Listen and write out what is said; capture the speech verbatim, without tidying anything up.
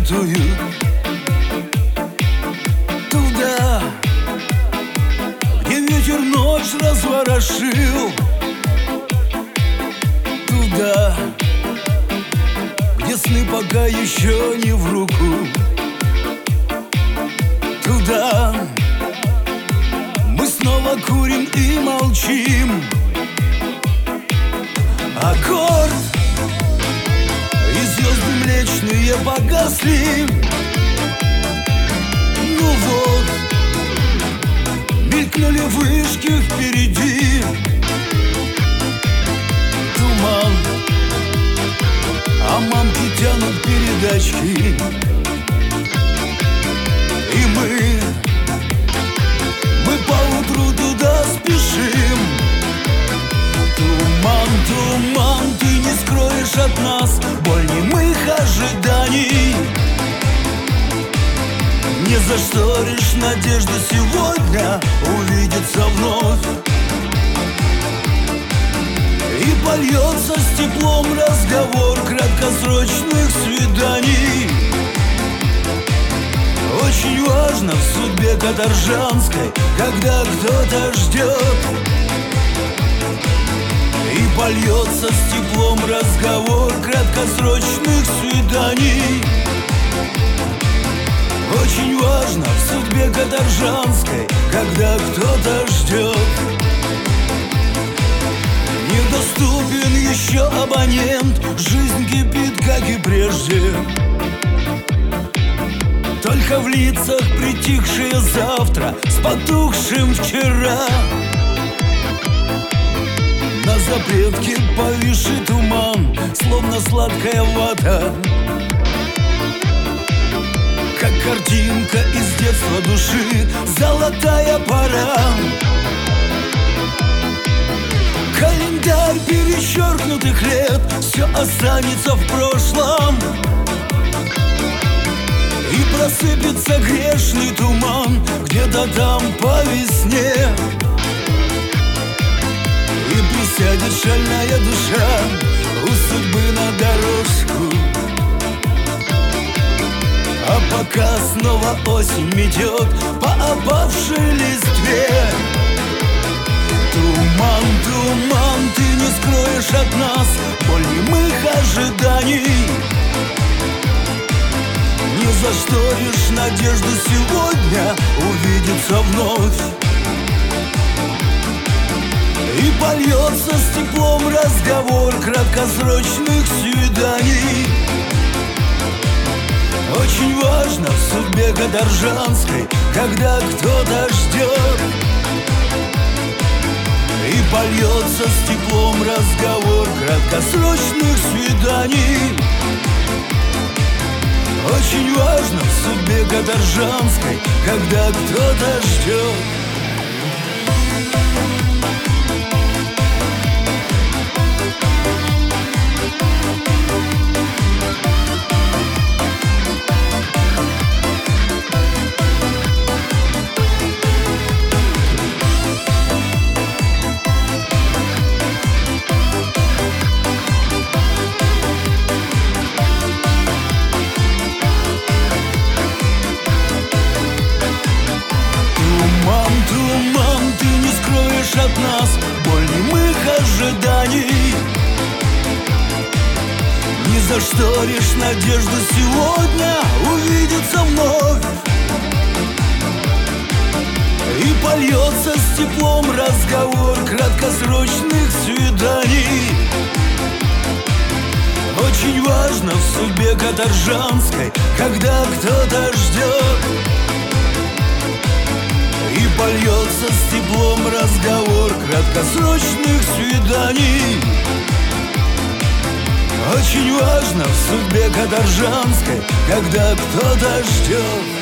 закрытую, туда, где ветер ночь разворошил, туда, где сны пока еще не в руку, туда мы снова курим и молчим. Аккорд и звезды млечные погасли. Ну вот, мелькнули вышки впереди. Туман, а мамки тянут передачки. И мы, мы поутру туда спешим. Туман, туман, ты не скроешь от нас боль немых ожиданий. Не зашторишь надежду сегодня увидеться вновь. И польется с теплом разговор краткосрочных свиданий. Очень важно в судьбе каторжанской, когда кто-то ждет. И польется с теплом разговор краткосрочных свиданий. Очень важно в судьбе каторжанской, когда кто-то ждет. Недоступен еще абонент, жизнь кипит, как и прежде. Только в лицах притихшее завтра с потухшим вчера. На запретке повисший туман, словно сладкая вата, как картинка из детства души, золотая пора. Календарь перечеркнутых лет, все останется в прошлом. И просыпется грешный туман где-то там по весне. И присядет шальная душа у судьбы на дорожку. А пока снова осень метет по опавшей листве. Туман, туман, ты не скроешь от нас боль немых ожиданий. Не зашторишь надежду сегодня увидеться вновь. И польется с теплом разговор краткосрочных свиданий. Очень важно в судьбе каторжанской, когда кто-то ждет. И польется с теплом разговор краткосрочных свиданий. Очень важно в судьбе каторжанской, когда кто-то ждет. Туман, ты не скроешь от нас боль немых ожиданий. Не зашторишь надежду сегодня увидеться вновь. И польется с теплом разговор краткосрочных свиданий. Очень важно в судьбе каторжанской, когда кто-то ждет. И польется с теплом разговор краткосрочных свиданий. Очень важно в судьбе каторжанской, когда кто-то ждет.